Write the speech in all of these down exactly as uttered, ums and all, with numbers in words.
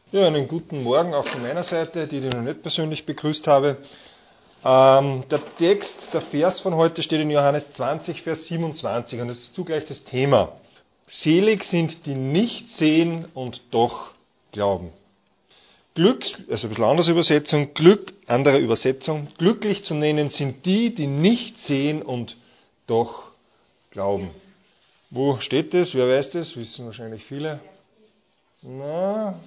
Ja, einen guten Morgen auch von meiner Seite, die, die ich noch nicht persönlich begrüßt habe. Ähm, der Text, der Vers von heute steht in Johannes zwanzig, Vers siebenundzwanzig und das ist zugleich das Thema. Selig sind die nicht sehen und doch glauben. Glück, also ein bisschen andere Übersetzung, Glück, andere Übersetzung, glücklich zu nennen sind die, die nicht sehen und doch glauben. Wo steht das? Wer weiß das? Wissen wahrscheinlich viele. Na,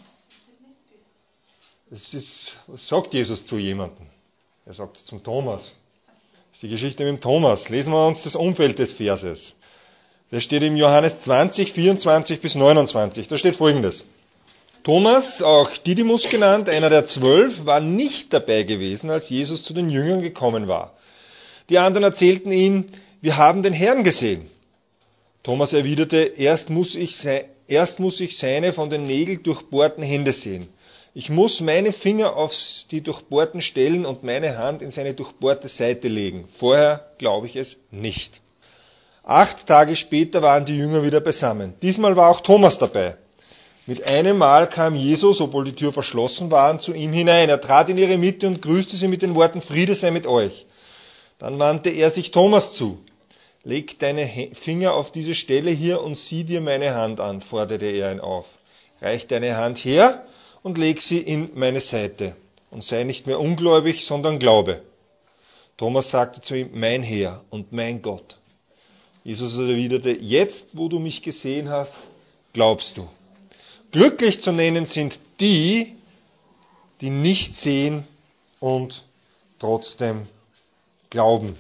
das ist, was sagt Jesus zu jemandem? Er sagt es zum Thomas. Das ist die Geschichte mit dem Thomas. Lesen wir uns das Umfeld des Verses. Das steht im Johannes zwanzig, vierundzwanzig bis neunundzwanzig. Da steht Folgendes. Thomas, auch Didymus genannt, einer der zwölf, war nicht dabei gewesen, als Jesus zu den Jüngern gekommen war. Die anderen erzählten ihm, wir haben den Herrn gesehen. Thomas erwiderte, erst muss ich, se- erst muss ich seine von den Nägeln durchbohrten Hände sehen. Ich muss meine Finger auf die durchbohrten Stellen und meine Hand in seine durchbohrte Seite legen. Vorher glaube ich es nicht. Acht Tage später waren die Jünger wieder beisammen. Diesmal war auch Thomas dabei. Mit einem Mal kam Jesus, obwohl die Tür verschlossen war, zu ihm hinein. Er trat in ihre Mitte und grüßte sie mit den Worten, Friede sei mit euch. Dann wandte er sich Thomas zu. Leg deine Finger auf diese Stelle hier und sieh dir meine Hand an, forderte er ihn auf. Reich deine Hand her und leg sie in meine Seite. Und sei nicht mehr ungläubig, sondern glaube. Thomas sagte zu ihm, mein Herr und mein Gott. Jesus erwiderte, jetzt, wo du mich gesehen hast, glaubst du. Glücklich zu nennen sind die, die nicht sehen und trotzdem glauben.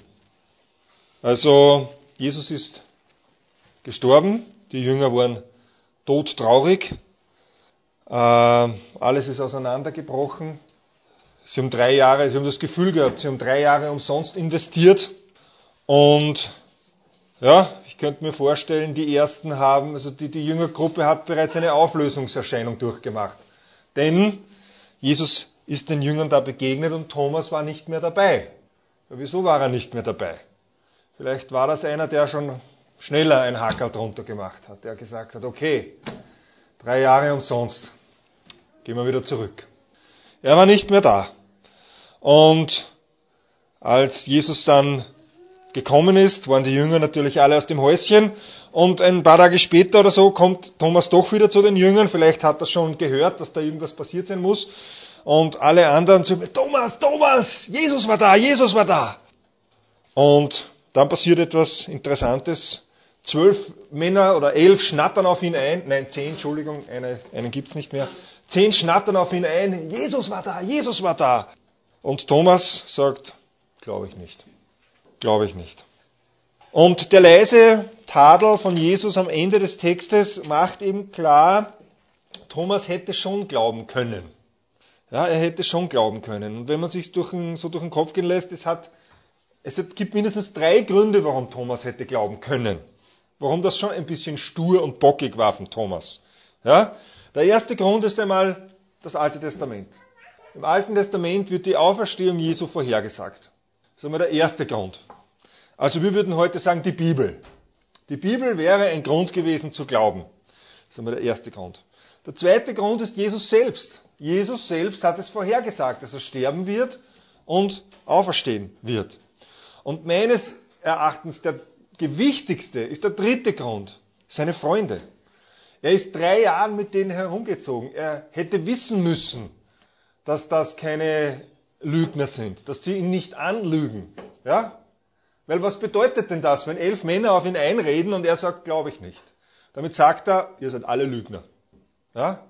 Also, Jesus ist gestorben, die Jünger waren todtraurig, äh, alles ist auseinandergebrochen. Sie haben drei Jahre, sie haben das Gefühl gehabt, sie haben drei Jahre umsonst investiert und ja, ich könnte mir vorstellen, die ersten haben, also die, die Jüngergruppe hat bereits eine Auflösungserscheinung durchgemacht. Denn Jesus ist den Jüngern da begegnet und Thomas war nicht mehr dabei. Ja, wieso war er nicht mehr dabei? Vielleicht war das einer, der schon schneller ein Hackerl drunter gemacht hat, der gesagt hat, okay, drei Jahre umsonst, gehen wir wieder zurück. Er war nicht mehr da. Und als Jesus dann gekommen ist, waren die Jünger natürlich alle aus dem Häuschen und ein paar Tage später oder so kommt Thomas doch wieder zu den Jüngern, vielleicht hat er schon gehört, dass da irgendwas passiert sein muss und alle anderen sagen, Thomas, Thomas, Jesus war da, Jesus war da. Und dann passiert etwas Interessantes, zwölf Männer oder elf schnattern auf ihn ein, nein, zehn, Entschuldigung, eine, einen gibt's nicht mehr, zehn schnattern auf ihn ein, Jesus war da, Jesus war da. Und Thomas sagt, glaube ich nicht. Glaube ich nicht. Und der leise Tadel von Jesus am Ende des Textes macht eben klar, Thomas hätte schon glauben können. Ja, er hätte schon glauben können. Und wenn man sich durch den, so durch den Kopf gehen lässt, es, hat, es gibt mindestens drei Gründe, warum Thomas hätte glauben können. Warum das schon ein bisschen stur und bockig war von Thomas. Ja, der erste Grund ist einmal das Alte Testament. Im Alten Testament wird die Auferstehung Jesu vorhergesagt. Das ist einmal der erste Grund. Also wir würden heute sagen, die Bibel. Die Bibel wäre ein Grund gewesen zu glauben. Das ist einmal der erste Grund. Der zweite Grund ist Jesus selbst. Jesus selbst hat es vorhergesagt, dass er sterben wird und auferstehen wird. Und meines Erachtens der gewichtigste ist der dritte Grund, seine Freunde. Er ist drei Jahre mit denen herumgezogen. Er hätte wissen müssen, dass das keine Lügner sind, dass sie ihn nicht anlügen. Ja? Weil was bedeutet denn das, wenn elf Männer auf ihn einreden und er sagt, glaube ich nicht? Damit sagt er, ihr seid alle Lügner. Ja?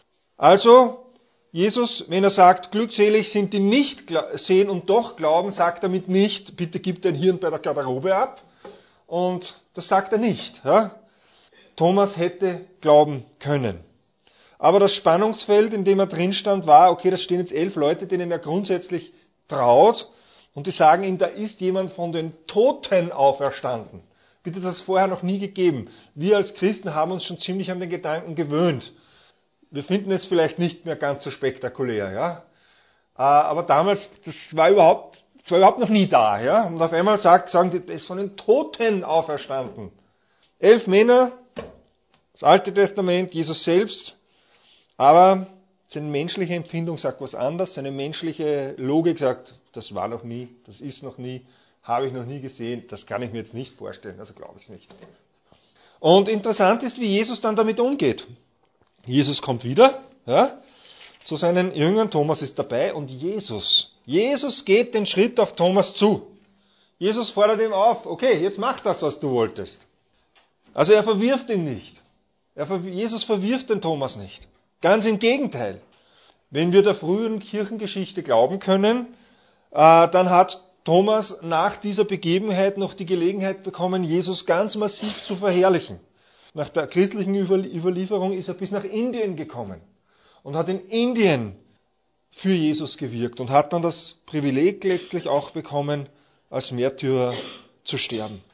Also, Jesus, wenn er sagt, glückselig sind die nicht sehen und doch glauben, sagt er damit nicht, bitte gib dein Hirn bei der Garderobe ab. Und das sagt er nicht. Ja? Thomas hätte glauben können. Aber das Spannungsfeld, in dem er drin stand, war, okay, da stehen jetzt elf Leute, denen er grundsätzlich traut, und die sagen ihm, da ist jemand von den Toten auferstanden. Bitte, das hat es vorher noch nie gegeben. Wir als Christen haben uns schon ziemlich an den Gedanken gewöhnt. Wir finden es vielleicht nicht mehr ganz so spektakulär, ja. Aber damals, das war überhaupt, das war überhaupt noch nie da, ja. Und auf einmal sagt, sagen die, der ist von den Toten auferstanden. Elf Männer, das Alte Testament, Jesus selbst, aber Seine menschliche Empfindung sagt was anderes, seine menschliche Logik sagt, das war noch nie, das ist noch nie, habe ich noch nie gesehen, das kann ich mir jetzt nicht vorstellen, also glaube ich es nicht. Und interessant ist, wie Jesus dann damit umgeht. Jesus kommt wieder, ja, zu seinen Jüngern, Thomas ist dabei und Jesus, Jesus geht den Schritt auf Thomas zu. Jesus fordert ihm auf, okay, jetzt mach das, was du wolltest. Also er verwirft ihn nicht. Er, Jesus verwirft den Thomas nicht. Ganz im Gegenteil. Wenn wir der frühen Kirchengeschichte glauben können, äh, dann hat Thomas nach dieser Begebenheit noch die Gelegenheit bekommen, Jesus ganz massiv zu verherrlichen. Nach der christlichen Überlieferung ist er bis nach Indien gekommen und hat in Indien für Jesus gewirkt und hat dann das Privileg letztlich auch bekommen, als Märtyrer zu sterben.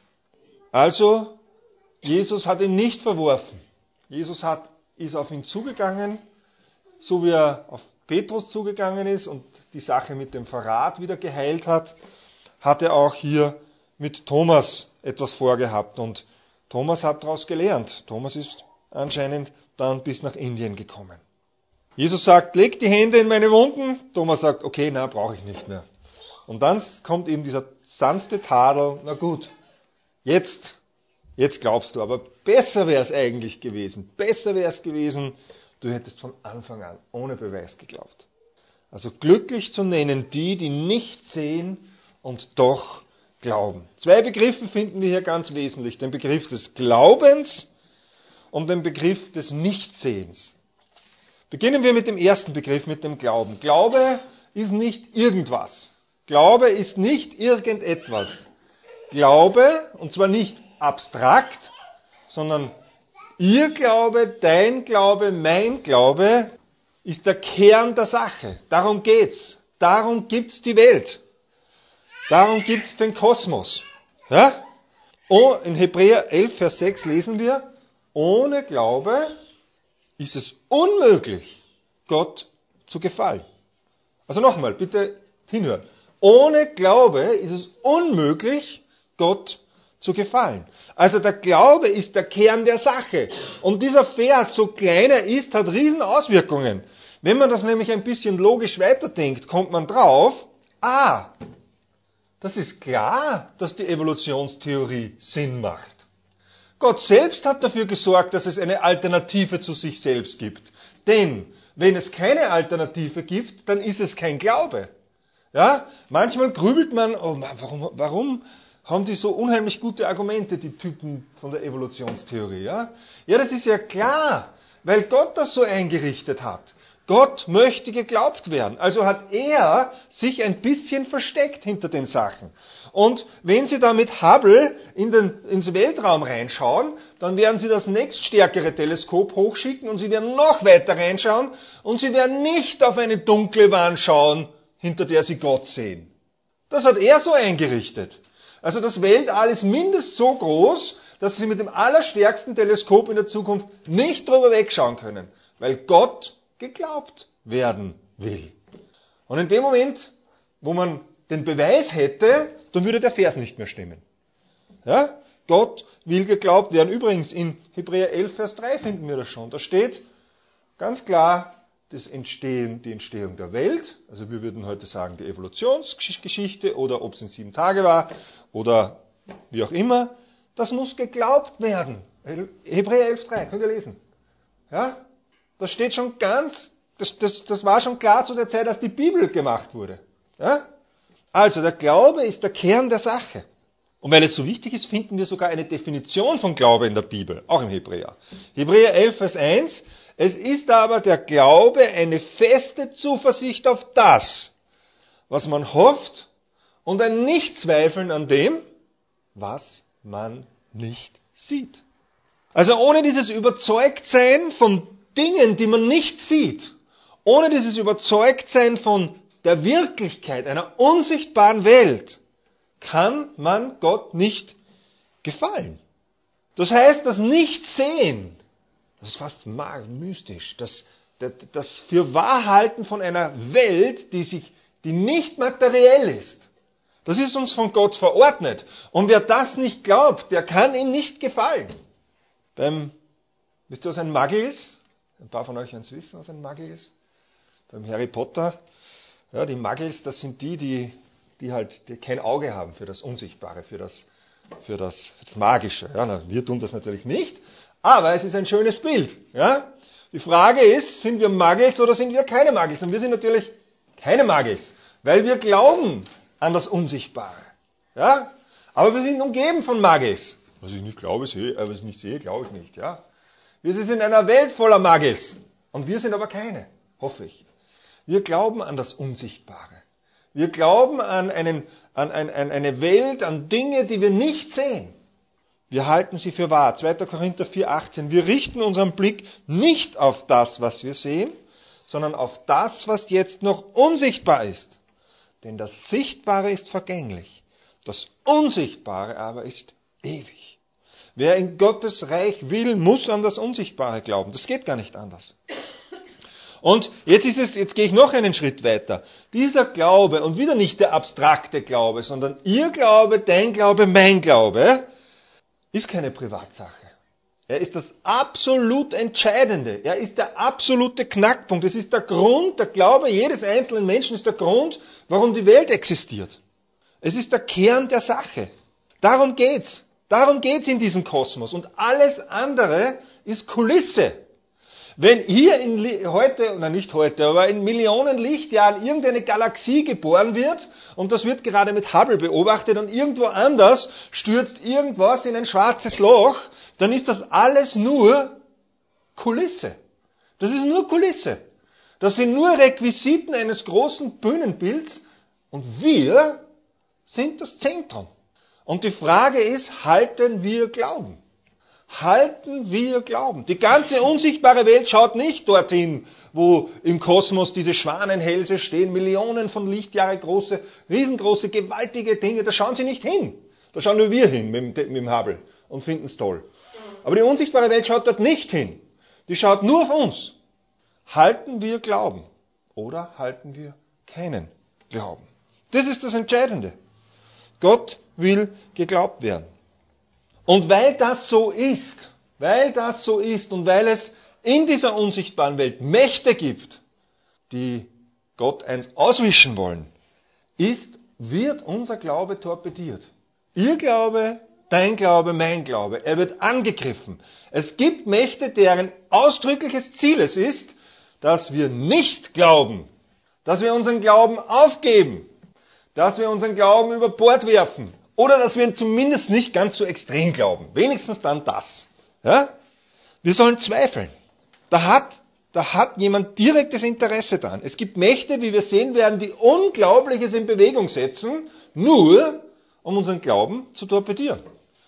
Also, Jesus hat ihn nicht verworfen. Jesus hat, ist auf ihn zugegangen, so wie er auf Petrus zugegangen ist und die Sache mit dem Verrat wieder geheilt hat, hat er auch hier mit Thomas etwas vorgehabt. Und Thomas hat daraus gelernt. Thomas ist anscheinend dann bis nach Indien gekommen. Jesus sagt, leg die Hände in meine Wunden. Thomas sagt, okay, na, brauche ich nicht mehr. Und dann kommt eben dieser sanfte Tadel, na gut, jetzt, jetzt glaubst du, aber besser wäre es eigentlich gewesen, besser wäre es gewesen, du hättest von Anfang an ohne Beweis geglaubt. Also glücklich zu nennen die, die nicht sehen und doch glauben. Zwei Begriffe finden wir hier ganz wesentlich, den Begriff des Glaubens und den Begriff des Nichtsehens. Beginnen wir mit dem ersten Begriff, mit dem Glauben. Glaube ist nicht irgendwas. Glaube ist nicht irgendetwas. Glaube, und zwar nicht abstrakt, sondern ihr Glaube, dein Glaube, mein Glaube, ist der Kern der Sache. Darum geht's. Darum gibt's die Welt. Darum gibt's den Kosmos. Ja? Oh, in Hebräer elf, Vers sechs lesen wir, ohne Glaube ist es unmöglich, Gott zu gefallen. Also nochmal, bitte hinhören. Ohne Glaube ist es unmöglich, Gott zu gefallen. Also der Glaube ist der Kern der Sache. Und dieser Vers, so klein er ist, hat riesen Auswirkungen. Wenn man das nämlich ein bisschen logisch weiterdenkt, kommt man drauf, ah, das ist klar, dass die Evolutionstheorie Sinn macht. Gott selbst hat dafür gesorgt, dass es eine Alternative zu sich selbst gibt. Denn wenn es keine Alternative gibt, dann ist es kein Glaube. Ja, manchmal grübelt man, oh, warum, warum haben die so unheimlich gute Argumente, die Typen von der Evolutionstheorie? Ja, ja, das ist ja klar, weil Gott das so eingerichtet hat. Gott möchte geglaubt werden. Also hat er sich ein bisschen versteckt hinter den Sachen. Und wenn Sie da mit Hubble in den, ins Weltraum reinschauen, dann werden Sie das nächststärkere Teleskop hochschicken und Sie werden noch weiter reinschauen und Sie werden nicht auf eine dunkle Wand schauen, hinter der Sie Gott sehen. Das hat er so eingerichtet. Also das Weltall ist mindestens so groß, dass Sie mit dem allerstärksten Teleskop in der Zukunft nicht drüber wegschauen können, weil Gott geglaubt werden will. Und in dem Moment, wo man den Beweis hätte, dann würde der Vers nicht mehr stimmen. Ja? Gott will geglaubt werden. Übrigens, in Hebräer elf, Vers drei finden wir das schon. Da steht ganz klar, das Entstehen, die Entstehung der Welt, also wir würden heute sagen die Evolutionsgeschichte oder ob es in sieben Tage war oder wie auch immer, das muss geglaubt werden. Hebräer elf, drei, könnt ihr lesen. Ja? Das steht schon ganz, das, das, das war schon klar zu der Zeit, als die Bibel gemacht wurde. Ja? Also der Glaube ist der Kern der Sache. Und weil es so wichtig ist, finden wir sogar eine Definition von Glaube in der Bibel, auch im Hebräer. Hebräer elf, Vers eins, es ist aber der Glaube eine feste Zuversicht auf das, was man hofft und ein Nichtzweifeln an dem, was man nicht sieht. Also ohne dieses Überzeugtsein von Dingen, die man nicht sieht, ohne dieses Überzeugtsein von der Wirklichkeit einer unsichtbaren Welt, kann man Gott nicht gefallen. Das heißt, das Nichtsehen, das ist fast mystisch, das, das, das Fürwahrhalten von einer Welt, die, sich, die nicht materiell ist, das ist uns von Gott verordnet. Und wer das nicht glaubt, der kann ihm nicht gefallen. Beim, wisst ihr, was ein Maggel ist? Ein paar von euch werden es wissen, was ein Maggel ist. beim Harry Potter. Ja, die Muggles, das sind die, die, die halt die kein Auge haben für das Unsichtbare, für das, für das, für das Magische. Ja, na, wir tun das natürlich nicht, aber es ist ein schönes Bild. Ja? Die Frage ist, sind wir Muggles oder sind wir keine Muggles? Und wir sind natürlich keine Muggles, weil wir glauben an das Unsichtbare. Ja? Aber wir sind umgeben von Muggles. Was ich nicht glaube, sehe, äh, was ich nicht sehe, glaube ich nicht. Ja? Wir sind in einer Welt voller Muggles. Und wir sind aber keine, hoffe ich. Wir glauben an das Unsichtbare. Wir glauben an, einen, an, ein, an eine Welt, an Dinge, die wir nicht sehen. Wir halten sie für wahr. zweiter Korinther vier achtzehn. Wir richten unseren Blick nicht auf das, was wir sehen, sondern auf das, was jetzt noch unsichtbar ist. Denn das Sichtbare ist vergänglich. Das Unsichtbare aber ist ewig. Wer in Gottes Reich will, muss an das Unsichtbare glauben. Das geht gar nicht anders. Und jetzt ist es, jetzt gehe ich noch einen Schritt weiter. Dieser Glaube, und wieder nicht der abstrakte Glaube, sondern Ihr Glaube, dein Glaube, mein Glaube, ist keine Privatsache. Er ist das absolut Entscheidende. Er ist der absolute Knackpunkt. Es ist der Grund, der Glaube jedes einzelnen Menschen ist der Grund, warum die Welt existiert. Es ist der Kern der Sache. Darum geht's. Darum geht's in diesem Kosmos. Und alles andere ist Kulisse. Wenn hier in heute, oder nicht heute, aber in Millionen Lichtjahren irgendeine Galaxie geboren wird, und das wird gerade mit Hubble beobachtet, und irgendwo anders stürzt irgendwas in ein schwarzes Loch, dann ist das alles nur Kulisse. Das ist nur Kulisse. Das sind nur Requisiten eines großen Bühnenbilds, und wir sind das Zentrum. Und die Frage ist, halten wir Glauben? Halten wir Glauben? Die ganze unsichtbare Welt schaut nicht dorthin, wo im Kosmos diese Schwanenhälse stehen, Millionen von Lichtjahre große, riesengroße, gewaltige Dinge, da schauen sie nicht hin. Da schauen nur wir hin mit dem, mit dem Hubble und finden es toll. Aber die unsichtbare Welt schaut dort nicht hin. Die schaut nur auf uns. Halten wir Glauben oder halten wir keinen Glauben? Das ist das Entscheidende. Gott will geglaubt werden. Und weil das so ist, weil das so ist und weil es in dieser unsichtbaren Welt Mächte gibt, die Gott eins auswischen wollen, ist, wird unser Glaube torpediert. Ihr Glaube, dein Glaube, mein Glaube, er wird angegriffen. Es gibt Mächte, deren ausdrückliches Ziel es ist, dass wir nicht glauben, dass wir unseren Glauben aufgeben, dass wir unseren Glauben über Bord werfen. Oder dass wir zumindest nicht ganz so extrem glauben. Wenigstens dann das. Ja? Wir sollen zweifeln. Da hat, da hat jemand direktes Interesse dran. Es gibt Mächte, wie wir sehen werden, die Unglaubliches in Bewegung setzen, nur um unseren Glauben zu torpedieren.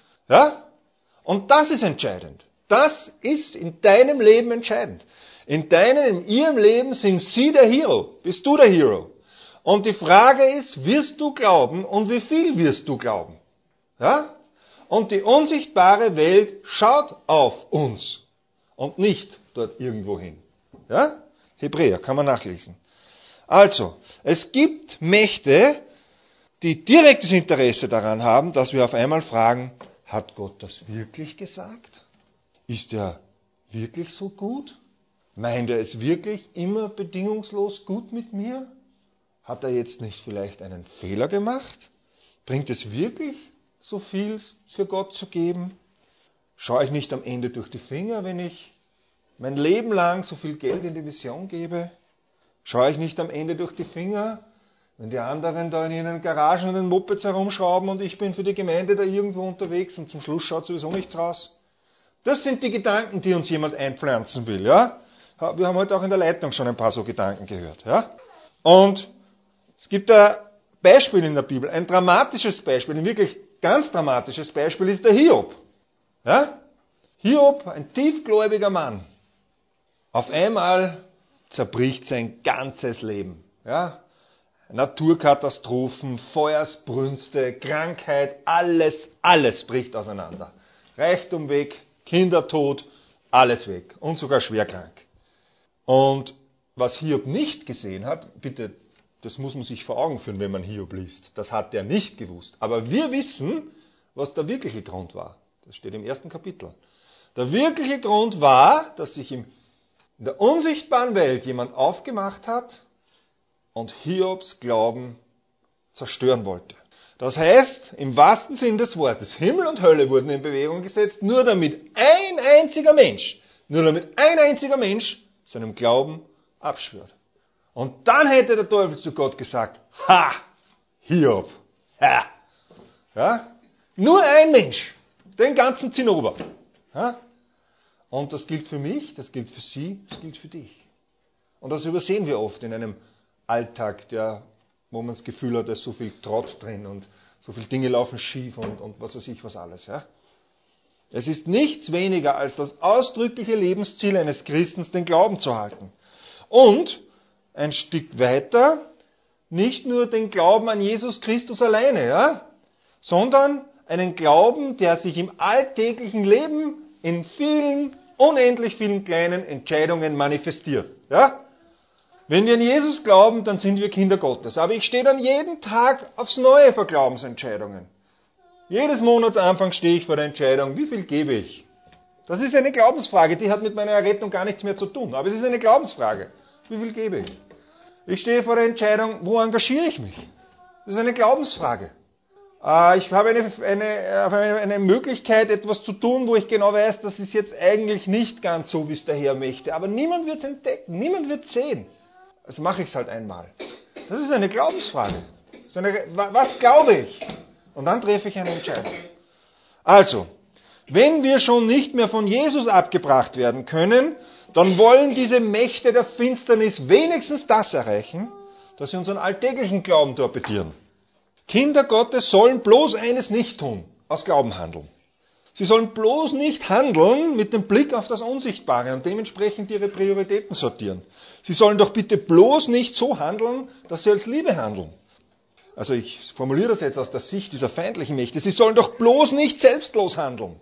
Ja? Und das ist entscheidend. Das ist in deinem Leben entscheidend. In deinem, in ihrem Leben sind sie der Hero. Bist du der Hero? Und die Frage ist, wirst du glauben und wie viel wirst du glauben? Ja? Und die unsichtbare Welt schaut auf uns und nicht dort irgendwo hin. Ja? Hebräer, kann man nachlesen. Also, es gibt Mächte, die direktes Interesse daran haben, dass wir auf einmal fragen, hat Gott das wirklich gesagt? Ist er wirklich so gut? Meint er es wirklich immer bedingungslos gut mit mir? Hat er jetzt nicht vielleicht einen Fehler gemacht? Bringt es wirklich so viel für Gott zu geben? Schaue ich nicht am Ende durch die Finger, wenn ich mein Leben lang so viel Geld in die Mission gebe? Schaue ich nicht am Ende durch die Finger, wenn die anderen da in ihren Garagen und den Mopeds herumschrauben und ich bin für die Gemeinde da irgendwo unterwegs und zum Schluss schaut sowieso nichts raus? Das sind die Gedanken, die uns jemand einpflanzen will. Ja? Wir haben heute auch in der Leitung schon ein paar so Gedanken gehört. Ja? Und es gibt ein Beispiel in der Bibel, ein dramatisches Beispiel, ein wirklich ganz dramatisches Beispiel ist der Hiob. Ja? Hiob, ein tiefgläubiger Mann. Auf einmal zerbricht sein ganzes Leben. Ja? Naturkatastrophen, Feuersbrünste, Krankheit, alles, alles bricht auseinander. Reichtum weg, Kindertod, alles weg und sogar schwer krank. Und was Hiob nicht gesehen hat, bitte, das muss man sich vor Augen führen, wenn man Hiob liest. Das hat er nicht gewusst. Aber wir wissen, was der wirkliche Grund war. Das steht im ersten Kapitel. Der wirkliche Grund war, dass sich im in der unsichtbaren Welt jemand aufgemacht hat und Hiobs Glauben zerstören wollte. Das heißt, im wahrsten Sinn des Wortes, Himmel und Hölle wurden in Bewegung gesetzt, nur damit ein einziger Mensch, nur damit ein einziger Mensch seinem Glauben abschwört. Und dann hätte der Teufel zu Gott gesagt, ha, Hiob, ha. Ja? Nur ein Mensch, den ganzen Zinnober. Ja? Und das gilt für mich, das gilt für Sie, das gilt für dich. Und das übersehen wir oft in einem Alltag, der, wo man das Gefühl hat, da ist so viel Trott drin und so viele Dinge laufen schief und, und was weiß ich was alles. Ja? Es ist nichts weniger als das ausdrückliche Lebensziel eines Christens, den Glauben zu halten. Und ein Stück weiter, nicht nur den Glauben an Jesus Christus alleine, ja, sondern einen Glauben, der sich im alltäglichen Leben in vielen, unendlich vielen kleinen Entscheidungen manifestiert. Ja? Wenn wir an Jesus glauben, dann sind wir Kinder Gottes. Aber ich stehe dann jeden Tag aufs Neue vor Glaubensentscheidungen. Jedes Monatsanfang stehe ich vor der Entscheidung, wie viel gebe ich? Das ist eine Glaubensfrage, die hat mit meiner Errettung gar nichts mehr zu tun. Aber es ist eine Glaubensfrage. Wie viel gebe ich? Ich stehe vor der Entscheidung, wo engagiere ich mich? Das ist eine Glaubensfrage. Ich habe eine, eine, eine Möglichkeit, etwas zu tun, wo ich genau weiß, das ist jetzt eigentlich nicht ganz so, wie es der Herr möchte. Aber niemand wird es entdecken, niemand wird es sehen. Also mache ich es halt einmal. Das ist eine Glaubensfrage. Das ist eine, was glaube ich? Und dann treffe ich eine Entscheidung. Also, wenn wir schon nicht mehr von Jesus abgebracht werden können, dann wollen diese Mächte der Finsternis wenigstens das erreichen, dass sie unseren alltäglichen Glauben torpedieren. Kinder Gottes sollen bloß eines nicht tun, aus Glauben handeln. Sie sollen bloß nicht handeln mit dem Blick auf das Unsichtbare und dementsprechend ihre Prioritäten sortieren. Sie sollen doch bitte bloß nicht so handeln, dass sie als Liebe handeln. Also ich formuliere das jetzt aus der Sicht dieser feindlichen Mächte. Sie sollen doch bloß nicht selbstlos handeln.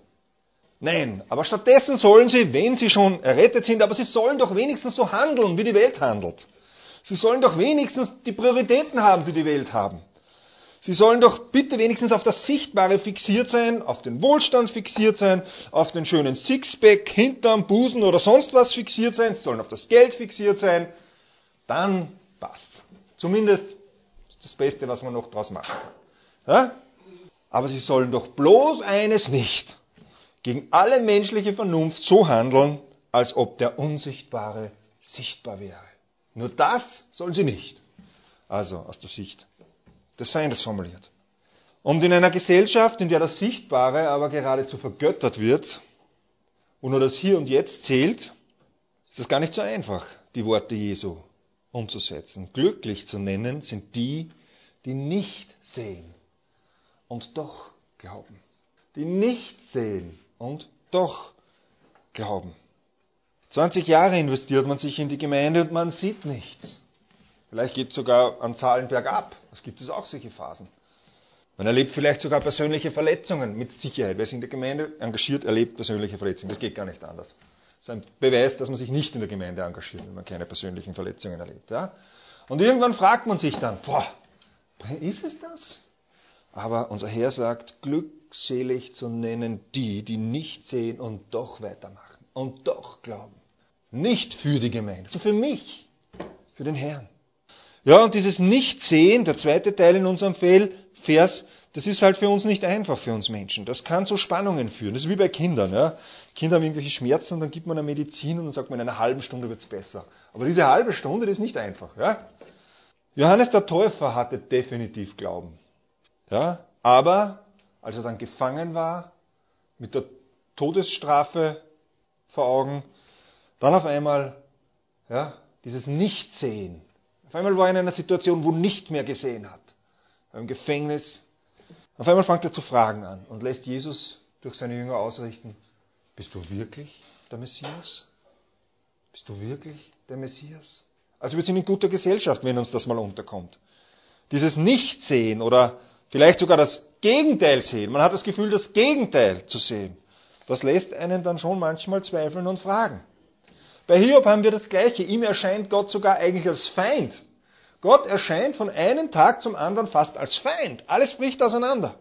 Nein, aber stattdessen sollen sie, wenn sie schon errettet sind, aber sie sollen doch wenigstens so handeln, wie die Welt handelt. Sie sollen doch wenigstens die Prioritäten haben, die die Welt haben. Sie sollen doch bitte wenigstens auf das Sichtbare fixiert sein, auf den Wohlstand fixiert sein, auf den schönen Sixpack, Hintern, Busen oder sonst was fixiert sein. Sie sollen auf das Geld fixiert sein. Dann passt's. Zumindest das Beste, was man noch draus machen kann. Ja? Aber sie sollen doch bloß eines nicht. Gegen alle menschliche Vernunft so handeln, als ob der Unsichtbare sichtbar wäre. Nur das sollen sie nicht. Also aus der Sicht des Feindes formuliert. Und in einer Gesellschaft, in der das Sichtbare aber geradezu vergöttert wird, wo nur das Hier und Jetzt zählt, ist es gar nicht so einfach, die Worte Jesu umzusetzen. Glücklich zu nennen sind die, die nicht sehen und doch glauben. Die nicht sehen und doch glauben. zwanzig Jahre investiert man sich in die Gemeinde und man sieht nichts. Vielleicht geht es sogar an Zahlen bergab. Es gibt es auch solche Phasen. Man erlebt vielleicht sogar persönliche Verletzungen, mit Sicherheit. Wer sich in der Gemeinde engagiert, erlebt persönliche Verletzungen. Das geht gar nicht anders. Das ist ein Beweis, dass man sich nicht in der Gemeinde engagiert, wenn man keine persönlichen Verletzungen erlebt. Ja? Und irgendwann fragt man sich dann, boah, ist es das? Aber unser Herr sagt, glückselig zu nennen die, die nicht sehen und doch weitermachen und doch glauben. Nicht für die Gemeinde, sondern für mich, für den Herrn. Ja, und dieses Nichtsehen, der zweite Teil in unserem Vers, das ist halt für uns nicht einfach, für uns Menschen. Das kann zu Spannungen führen. Das ist wie bei Kindern. Ja. Kinder haben irgendwelche Schmerzen und dann gibt man eine Medizin und dann sagt man, in einer halben Stunde wird es besser. Aber diese halbe Stunde, das ist nicht einfach. Ja. Johannes der Täufer hatte definitiv Glauben. Ja, aber als er dann gefangen war, mit der Todesstrafe vor Augen, dann auf einmal ja, dieses Nichtsehen. Auf einmal war er in einer Situation, wo nicht mehr gesehen hat. Im Gefängnis. Auf einmal fängt er zu fragen an und lässt Jesus durch seine Jünger ausrichten, bist du wirklich der Messias? Bist du wirklich der Messias? Also wir sind in guter Gesellschaft, wenn uns das mal unterkommt. Dieses Nichtsehen oder vielleicht sogar das Gegenteil sehen. Man hat das Gefühl, das Gegenteil zu sehen. Das lässt einen dann schon manchmal zweifeln und fragen. Bei Hiob haben wir das Gleiche. Ihm erscheint Gott sogar eigentlich als Feind. Gott erscheint von einem Tag zum anderen fast als Feind. Alles bricht auseinander.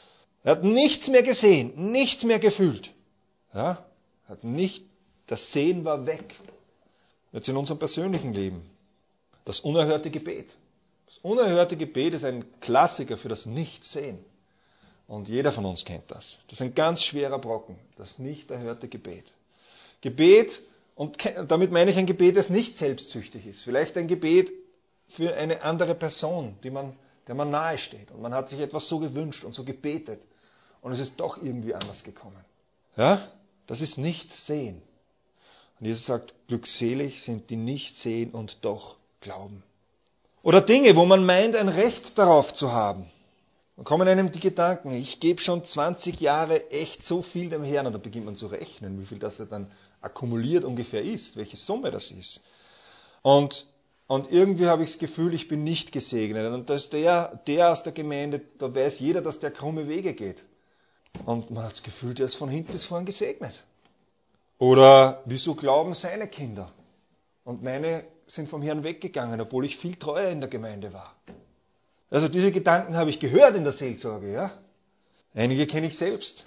Er hat nichts mehr gesehen, nichts mehr gefühlt. Ja, hat nicht, das Sehen war weg. jetzt in unserem persönlichen Leben. Das unerhörte Gebet. Das unerhörte Gebet ist ein Klassiker für das Nichtsehen. Und jeder von uns kennt das. Das ist ein ganz schwerer Brocken, das nicht erhörte Gebet. Gebet, und damit meine ich ein Gebet, das nicht selbstsüchtig ist. Vielleicht ein Gebet für eine andere Person, die man, der man nahe steht. Und man hat sich etwas so gewünscht und so gebetet. Und es ist doch irgendwie anders gekommen. Ja? Das ist Nichtsehen. Und Jesus sagt, glückselig sind die nicht sehen und doch glauben. Oder Dinge, wo man meint, ein Recht darauf zu haben. Dann kommen einem die Gedanken, ich gebe schon zwanzig Jahre echt so viel dem Herrn. Und da beginnt man zu rechnen, wie viel das er dann akkumuliert ungefähr ist, welche Summe das ist. Und, und irgendwie habe ich das Gefühl, ich bin nicht gesegnet. Und da ist der, der aus der Gemeinde, da weiß jeder, dass der krumme Wege geht. Und man hat das Gefühl, der ist von hinten bis vorn gesegnet. Oder wieso glauben seine Kinder? Und meine sind vom Herrn weggegangen, obwohl ich viel treuer in der Gemeinde war. Also diese Gedanken habe ich gehört in der Seelsorge, ja. Einige kenne ich selbst.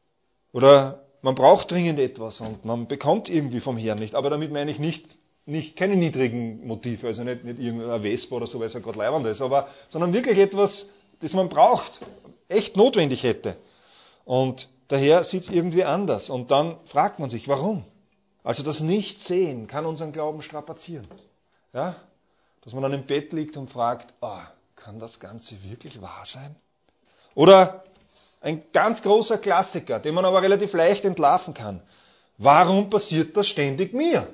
Oder man braucht dringend etwas und man bekommt irgendwie vom Herrn nicht. Aber damit meine ich nicht, nicht keine niedrigen Motive, also nicht, nicht irgendein Vespa oder so, weil es ja gerade leibend ist, aber, sondern wirklich etwas, das man braucht, echt notwendig hätte. Und der Herr sieht es irgendwie anders. Und dann fragt man sich, warum? Also das Nichtsehen kann unseren Glauben strapazieren. Ja? Dass man dann im Bett liegt und fragt, oh, kann das Ganze wirklich wahr sein? Oder ein ganz großer Klassiker, den man aber relativ leicht entlarven kann. Warum passiert das ständig mir?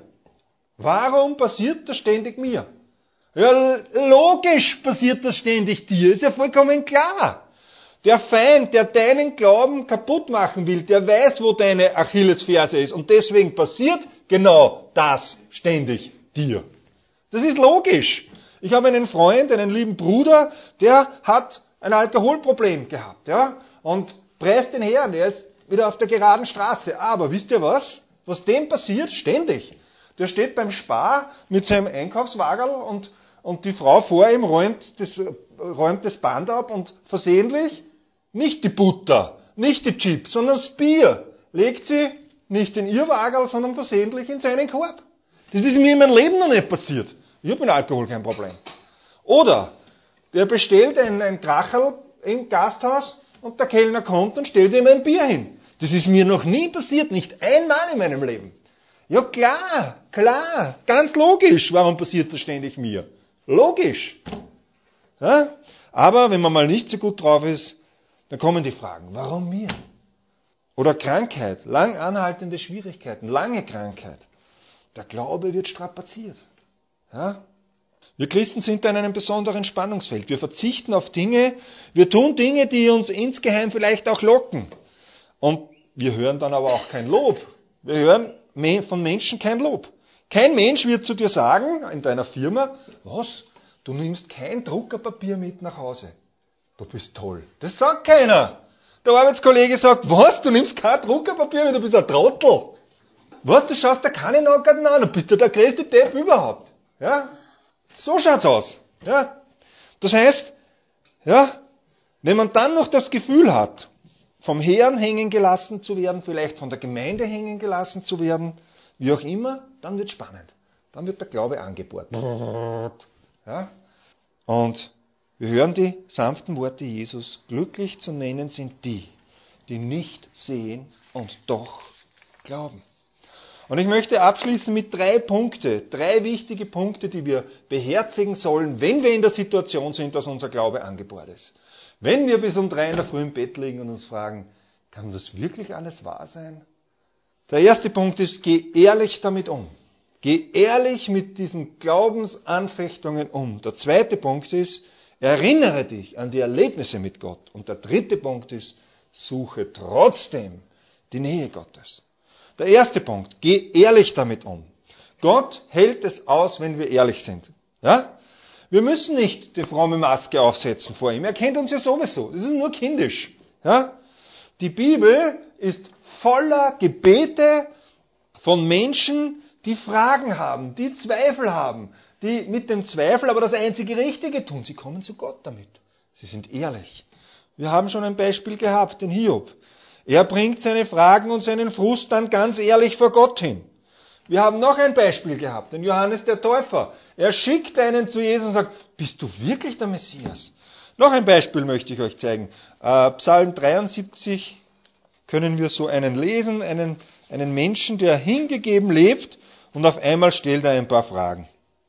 Warum passiert das ständig mir? Ja, logisch passiert das ständig dir, ist ja vollkommen klar. Der Feind, der deinen Glauben kaputt machen will, der weiß, wo deine Achillesferse ist. Und deswegen passiert genau das ständig dir. Das ist logisch. Ich habe einen Freund, einen lieben Bruder, der hat ein Alkoholproblem gehabt, ja, und preist den Herrn, er ist wieder auf der geraden Straße. Aber wisst ihr was? Was dem passiert? Ständig. Der steht beim Spar mit seinem Einkaufswagen und, und die Frau vor ihm räumt das, räumt das Band ab und versehentlich nicht die Butter, nicht die Chips, sondern das Bier legt sie nicht in ihr Wagerl, sondern versehentlich in seinen Korb. Das ist mir in meinem Leben noch nicht passiert. Ich habe mit Alkohol kein Problem. Oder der bestellt ein, ein Kracherl im Gasthaus und der Kellner kommt und stellt ihm ein Bier hin. Das ist mir noch nie passiert, nicht einmal in meinem Leben. Ja klar, klar, ganz logisch, warum passiert das ständig mir? Logisch. Ja? Aber wenn man mal nicht so gut drauf ist, dann kommen die Fragen, warum mir? Oder Krankheit, lang anhaltende Schwierigkeiten, lange Krankheit. Der Glaube wird strapaziert. Ja? Wir Christen sind da in einem besonderen Spannungsfeld. Wir verzichten auf Dinge, wir tun Dinge, die uns insgeheim vielleicht auch locken. Und wir hören dann aber auch kein Lob. Wir hören von Menschen kein Lob. Kein Mensch wird zu dir sagen, in deiner Firma, was, du nimmst kein Druckerpapier mit nach Hause. Du bist toll. Das sagt keiner. Der Arbeitskollege sagt, was, du nimmst kein Druckerpapier mit, du bist ein Trottel. Was, du schaust da keine Nackerten an, du bist ja der größte Depp überhaupt. Ja? So schaut's aus. Ja? Das heißt, ja, wenn man dann noch das Gefühl hat, vom Herrn hängen gelassen zu werden, vielleicht von der Gemeinde hängen gelassen zu werden, wie auch immer, dann wird spannend. Dann wird der Glaube angebohrt. Ja? Und wir hören die sanften Worte Jesus, glücklich zu nennen sind die, die nicht sehen und doch glauben. Und ich möchte abschließen mit drei Punkte, drei wichtige Punkte, die wir beherzigen sollen, wenn wir in der Situation sind, dass unser Glaube angebohrt ist. Wenn wir bis um drei in der Früh im Bett liegen und uns fragen, kann das wirklich alles wahr sein? Der erste Punkt ist, geh ehrlich damit um. Geh ehrlich mit diesen Glaubensanfechtungen um. Der zweite Punkt ist, erinnere dich an die Erlebnisse mit Gott. Und der dritte Punkt ist, suche trotzdem die Nähe Gottes. Der erste Punkt, geh ehrlich damit um. Gott hält es aus, wenn wir ehrlich sind. Ja? Wir müssen nicht die fromme Maske aufsetzen vor ihm. Er kennt uns ja sowieso. Das ist nur kindisch. Ja? Die Bibel ist voller Gebete von Menschen, die Fragen haben, die Zweifel haben, die mit dem Zweifel aber das einzige Richtige tun. Sie kommen zu Gott damit. Sie sind ehrlich. Wir haben schon ein Beispiel gehabt, den Hiob. Er bringt seine Fragen und seinen Frust dann ganz ehrlich vor Gott hin. Wir haben noch ein Beispiel gehabt, den Johannes der Täufer. Er schickt einen zu Jesus und sagt, bist du wirklich der Messias? Noch ein Beispiel möchte ich euch zeigen. Äh, Psalm dreiundsiebzig können wir so einen lesen, einen, einen Menschen, der hingegeben lebt und auf einmal stellt er ein paar Fragen.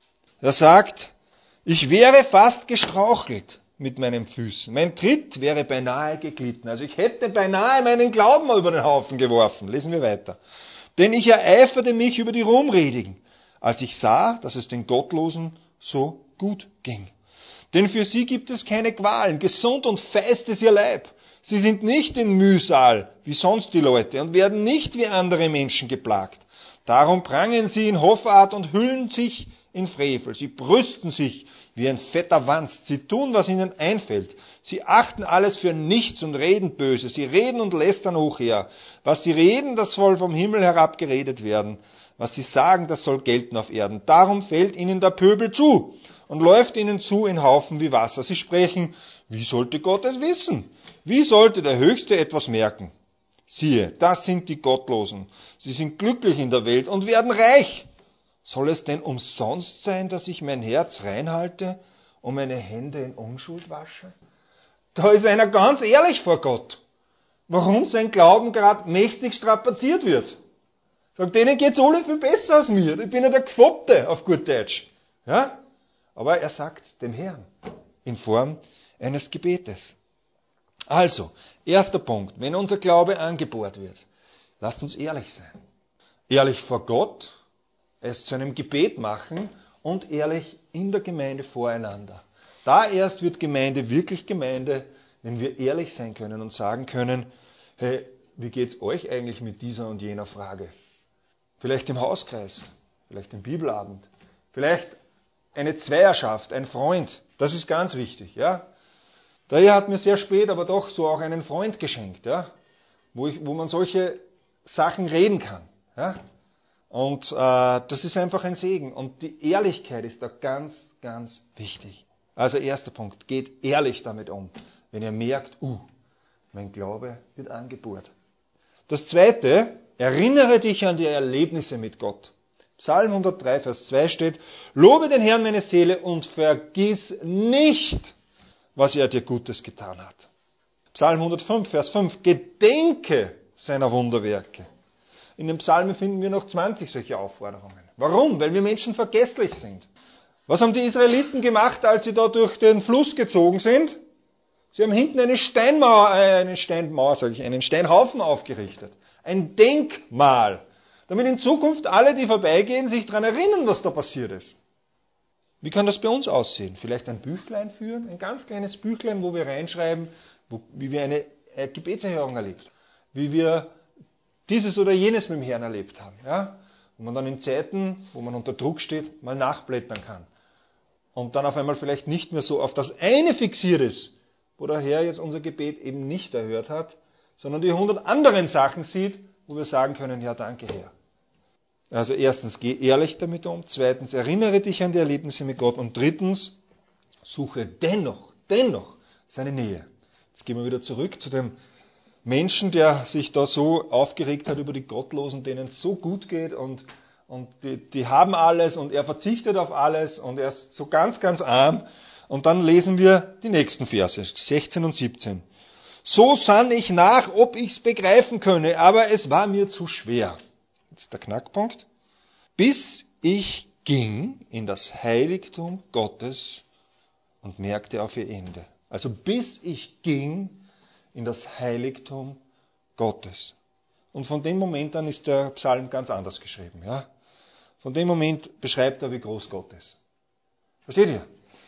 Er sagt, ich wäre fast gestrauchelt mit meinen Füßen. Mein Tritt wäre beinahe geglitten. Also ich hätte beinahe meinen Glauben über den Haufen geworfen. Lesen wir weiter. Denn ich ereiferte mich über die Ruhmredigen, als ich sah, dass es den Gottlosen so gut ging. Denn für sie gibt es keine Qualen, gesund und fest ist ihr Leib. Sie sind nicht in Mühsal, wie sonst die Leute, und werden nicht wie andere Menschen geplagt. Darum prangen sie in Hoffart und hüllen sich in Frevel. Sie brüsten sich wie ein fetter Wanst. Sie tun, was ihnen einfällt. Sie achten alles für nichts und reden böse. Sie reden und lästern hochher. Was sie reden, das soll vom Himmel herab geredet werden. Was sie sagen, das soll gelten auf Erden. Darum fällt ihnen der Pöbel zu und läuft ihnen zu in Haufen wie Wasser. Sie sprechen, wie sollte Gott es wissen? Wie sollte der Höchste etwas merken? Siehe, das sind die Gottlosen. Sie sind glücklich in der Welt und werden reich. Soll es denn umsonst sein, dass ich mein Herz reinhalte und meine Hände in Unschuld wasche? Da ist einer ganz ehrlich vor Gott, warum sein Glauben gerade mächtig strapaziert wird. Sagt, denen geht's alle viel besser als mir. Ich bin ja der Gfobte, auf gut Deutsch. Ja? Aber er sagt dem Herrn in Form eines Gebetes. Also, erster Punkt, wenn unser Glaube angebohrt wird, lasst uns ehrlich sein. Ehrlich vor Gott, es zu einem Gebet machen und ehrlich in der Gemeinde voreinander. Da erst wird Gemeinde wirklich Gemeinde, wenn wir ehrlich sein können und sagen können, hey, wie geht's euch eigentlich mit dieser und jener Frage? Vielleicht im Hauskreis, vielleicht im Bibelabend, vielleicht eine Zweierschaft, ein Freund, das ist ganz wichtig, ja. Der Herr hat mir sehr spät, aber doch so auch einen Freund geschenkt, ja, wo, ich, wo man solche Sachen reden kann, ja. Und äh, das ist einfach ein Segen. Und die Ehrlichkeit ist da ganz, ganz wichtig. Also erster Punkt, geht ehrlich damit um, wenn ihr merkt, uh, mein Glaube wird angebohrt. Das zweite, erinnere dich an die Erlebnisse mit Gott. Psalm hundertdrei, Vers zwei steht, lobe den Herrn meine Seele und vergiss nicht, was er dir Gutes getan hat. Psalm hundertfünf, Vers fünf, gedenke seiner Wunderwerke. In den Psalmen finden wir noch zwanzig solche Aufforderungen. Warum? Weil wir Menschen vergesslich sind. Was haben die Israeliten gemacht, als sie da durch den Fluss gezogen sind? Sie haben hinten eine Steinmauer, äh, eine Steinmauer, sage ich, einen Steinhaufen aufgerichtet. Ein Denkmal. Damit in Zukunft alle, die vorbeigehen, sich daran erinnern, was da passiert ist. Wie kann das bei uns aussehen? Vielleicht ein Büchlein führen, ein ganz kleines Büchlein, wo wir reinschreiben, wo, wie wir eine äh, Gebetserhörung erlebt haben. Wie wir dieses oder jenes mit dem Herrn erlebt haben. Ja? Und man dann in Zeiten, wo man unter Druck steht, mal nachblättern kann. Und dann auf einmal vielleicht nicht mehr so auf das eine fixiert ist, wo der Herr jetzt unser Gebet eben nicht erhört hat, sondern die hundert anderen Sachen sieht, wo wir sagen können, ja, danke Herr. Also erstens, geh ehrlich damit um. Zweitens, erinnere dich an die Erlebnisse mit Gott. Und drittens, suche dennoch, dennoch seine Nähe. Jetzt gehen wir wieder zurück zu dem Menschen, der sich da so aufgeregt hat über die Gottlosen, denen es so gut geht und, und die, die haben alles und er verzichtet auf alles und er ist so ganz, ganz arm. Und dann lesen wir die nächsten Verse, sechzehn und siebzehn. So sann ich nach, ob ich's begreifen könne, aber es war mir zu schwer. Jetzt der Knackpunkt. Bis ich ging in das Heiligtum Gottes und merkte auf ihr Ende. Also bis ich ging in das Heiligtum Gottes. Und von dem Moment an ist der Psalm ganz anders geschrieben. Ja? Von dem Moment beschreibt er, wie groß Gott ist. Versteht ihr?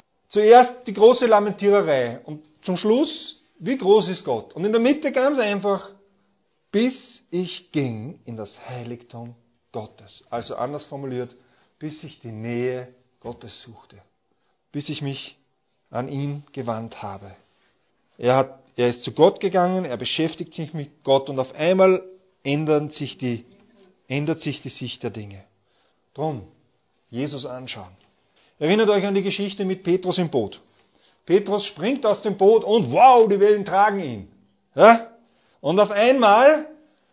Zuerst die große Lamentiererei und zum Schluss, wie groß ist Gott? Und in der Mitte ganz einfach, bis ich ging in das Heiligtum Gottes. Also anders formuliert, bis ich die Nähe Gottes suchte. Bis ich mich an ihn gewandt habe. Er hat Er ist zu Gott gegangen, er beschäftigt sich mit Gott und auf einmal ändern sich die, ändert sich die Sicht der Dinge. Drum, Jesus anschauen. Erinnert euch an die Geschichte mit Petrus im Boot. Petrus springt aus dem Boot und wow, die Wellen tragen ihn. Ja? Und auf einmal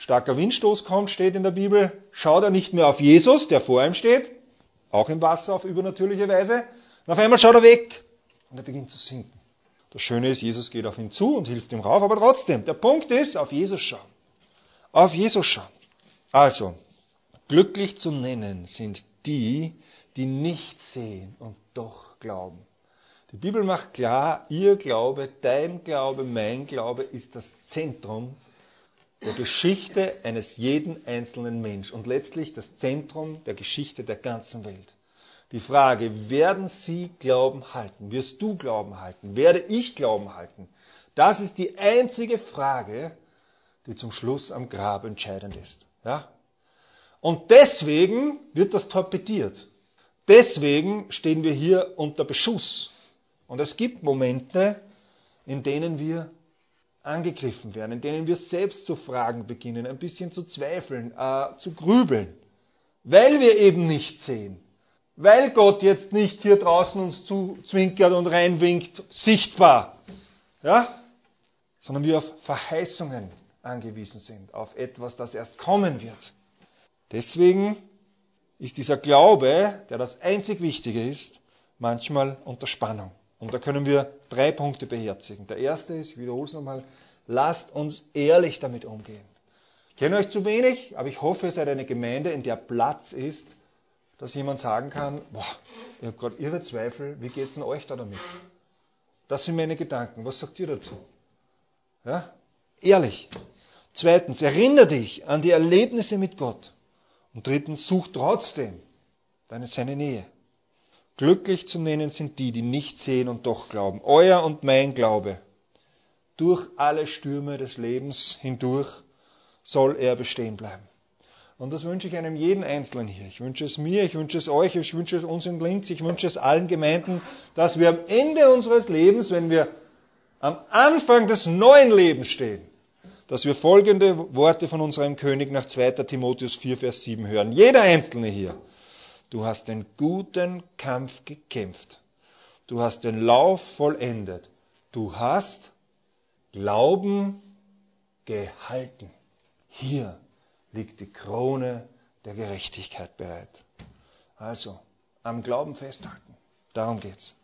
starker Windstoß kommt, steht in der Bibel, schaut er nicht mehr auf Jesus, der vor ihm steht, auch im Wasser auf übernatürliche Weise, und auf einmal schaut er weg und er beginnt zu sinken. Das Schöne ist, Jesus geht auf ihn zu und hilft ihm rauf, aber trotzdem, der Punkt ist, auf Jesus schauen. Auf Jesus schauen. Also, glücklich zu nennen sind die, die nicht sehen und doch glauben. Die Bibel macht klar, ihr Glaube, dein Glaube, mein Glaube ist das Zentrum der Geschichte eines jeden einzelnen Menschen und letztlich das Zentrum der Geschichte der ganzen Welt. Die Frage, werden sie Glauben halten? Wirst du Glauben halten? Werde ich Glauben halten? Das ist die einzige Frage, die zum Schluss am Grab entscheidend ist. Ja? Und deswegen wird das torpediert. Deswegen stehen wir hier unter Beschuss. Und es gibt Momente, in denen wir angegriffen werden, in denen wir selbst zu fragen beginnen, ein bisschen zu zweifeln, äh, zu grübeln, weil wir eben nicht sehen. Weil Gott jetzt nicht hier draußen uns zuzwinkert und reinwinkt, sichtbar, ja? Sondern wir auf Verheißungen angewiesen sind, auf etwas, das erst kommen wird. Deswegen ist dieser Glaube, der das einzig Wichtige ist, manchmal unter Spannung. Und da können wir drei Punkte beherzigen. Der erste ist, ich wiederhole es nochmal, lasst uns ehrlich damit umgehen. Ich kenne euch zu wenig, aber ich hoffe, ihr seid eine Gemeinde, in der Platz ist, dass jemand sagen kann, boah, ich habe gerade irre Zweifel, wie geht es denn euch da damit? Das sind meine Gedanken, was sagt ihr dazu? Ja? Ehrlich. Zweitens, erinnere dich an die Erlebnisse mit Gott. Und drittens, such trotzdem deine, seine Nähe. Glücklich zu nennen sind die, die nicht sehen und doch glauben. Euer und mein Glaube. Durch alle Stürme des Lebens hindurch soll er bestehen bleiben. Und das wünsche ich einem jeden Einzelnen hier. Ich wünsche es mir, ich wünsche es euch, ich wünsche es uns in Linz, ich wünsche es allen Gemeinden, dass wir am Ende unseres Lebens, wenn wir am Anfang des neuen Lebens stehen, dass wir folgende Worte von unserem König nach zweiter Timotheus vier, Vers sieben hören. Jeder Einzelne hier. Du hast den guten Kampf gekämpft. Du hast den Lauf vollendet. Du hast Glauben gehalten. Hier liegt die Krone der Gerechtigkeit bereit. Also, am Glauben festhalten. Darum geht's.